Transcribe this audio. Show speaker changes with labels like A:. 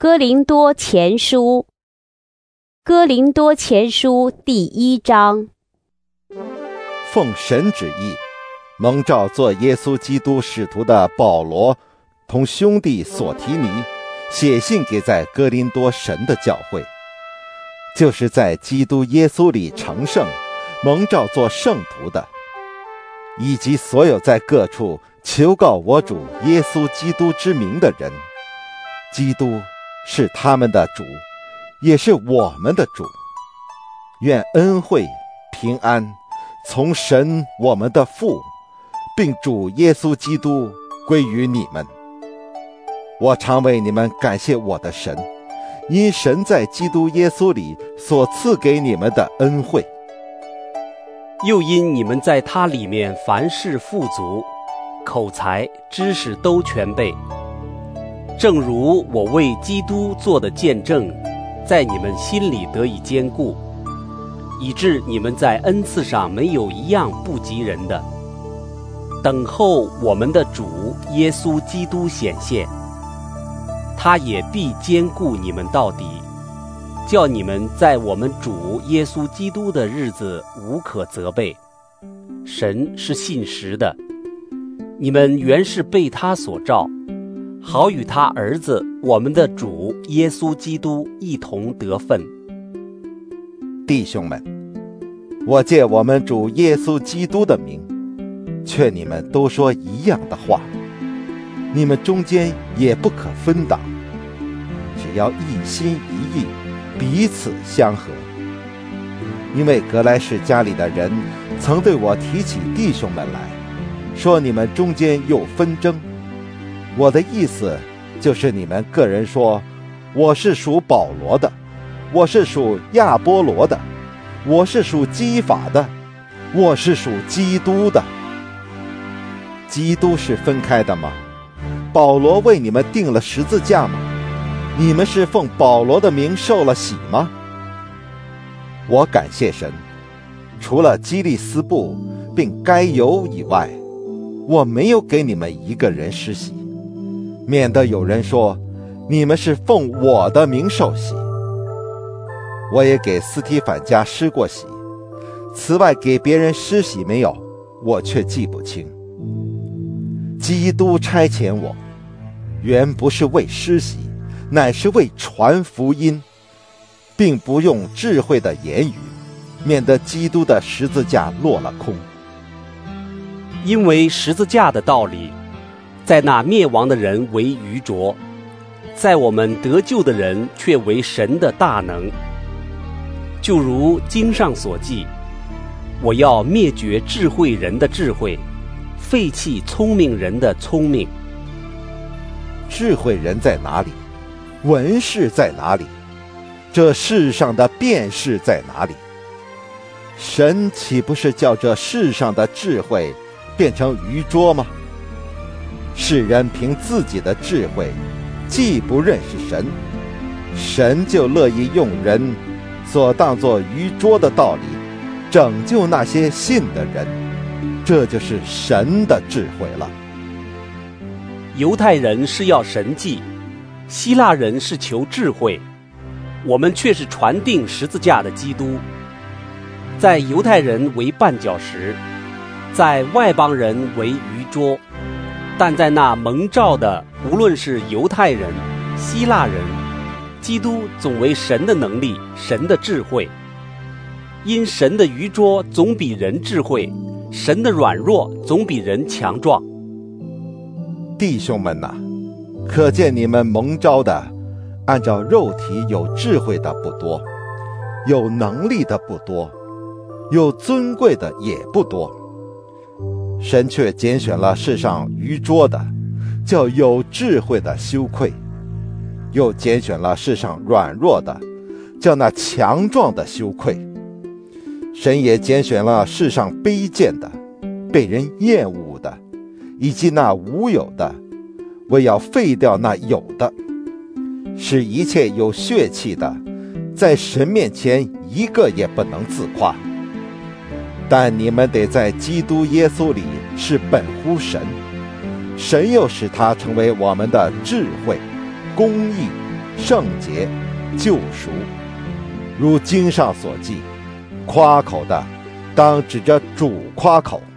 A: 哥林多前书第1章。
B: 奉神旨意，蒙召做耶稣基督使徒的保罗，同兄弟所提尼，写信给在哥林多神的教会，就是在基督耶稣里成圣，蒙召做圣徒的，以及所有在各处求告我主耶稣基督之名的人。基督是他们的主，也是我们的主。愿恩惠平安从神我们的父并主耶稣基督归于你们。我常为你们感谢我的神，因神在基督耶稣里所赐给你们的恩惠，
C: 又因你们在他里面凡事富足，口才知识都全备，正如我为基督做的见证，在你们心里得以坚固，以致你们在恩赐上没有一样不及人的。等候我们的主耶稣基督显现，他也必坚固你们到底，叫你们在我们主耶稣基督的日子无可责备。神是信实的，你们原是被他所召，好与他儿子我们的主耶稣基督一同得分。
B: 弟兄们，我借我们主耶稣基督的名，劝你们都说一样的话，你们中间也不可分党，只要一心一意，彼此相合。因为格莱士家里的人曾对我提起弟兄们来，说你们中间有纷争。我的意思就是你们个人说，我是属保罗的，我是属亚波罗的，我是属基法的，我是属基督的。基督是分开的吗？保罗为你们定了十字架吗？你们是奉保罗的名受了洗吗？我感谢神，除了基利斯布并该犹以外，我没有给你们一个人施洗，免得有人说你们是奉我的名受洗。我也给斯提反家施过洗，此外给别人施洗没有，我却记不清。基督差遣我，原不是为施洗，乃是为传福音，并不用智慧的言语，免得基督的十字架落了空。
C: 因为十字架的道理，在那灭亡的人为愚拙，在我们得救的人却为神的大能。就如经上所记，我要灭绝智慧人的智慧，废弃聪明人的聪明。
B: 智慧人在哪里？文士在哪里？这世上的辩士在哪里？神岂不是叫这世上的智慧变成愚拙吗？世人凭自己的智慧既不认识神，神就乐意用人所当作愚拙的道理拯救那些信的人，这就是神的智慧了。
C: 犹太人是要神迹，希腊人是求智慧，我们却是传定十字架的基督。在犹太人为绊脚石，在外邦人为愚拙，但在那蒙召的，无论是犹太人、希腊人，基督总为神的能力，神的智慧。因神的愚拙总比人智慧，神的软弱总比人强壮。
B: 弟兄们哪，可见你们蒙召的，按照肉体有智慧的不多，有能力的不多，有尊贵的也不多。神却拣选了世上愚拙的，叫有智慧的羞愧；又拣选了世上软弱的，叫那强壮的羞愧。神也拣选了世上卑贱的，被人厌恶的，以及那无有的，为要废掉那有的，使一切有血气的，在神面前一个也不能自夸。但你们得在基督耶稣里是本乎神，神又使他成为我们的智慧、公义、 圣洁、救赎。如经上所记，夸口的当指着主夸口。